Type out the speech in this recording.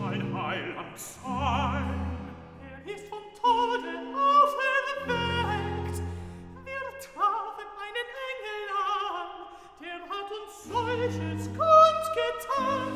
mein Heiland sein. Er ist vom Tode auferweckt. Wir trafen einen Engel an, der hat uns solches kundgetan.